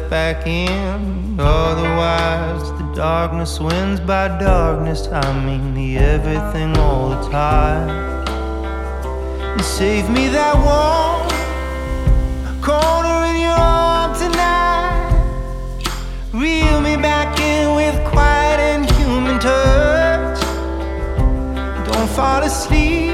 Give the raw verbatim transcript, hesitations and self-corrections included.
let back in. Otherwise the darkness wins. By darkness I mean the everything all the time. And save me that one corner in your arm tonight. Reel me back in with quiet and human touch. Don't fall asleep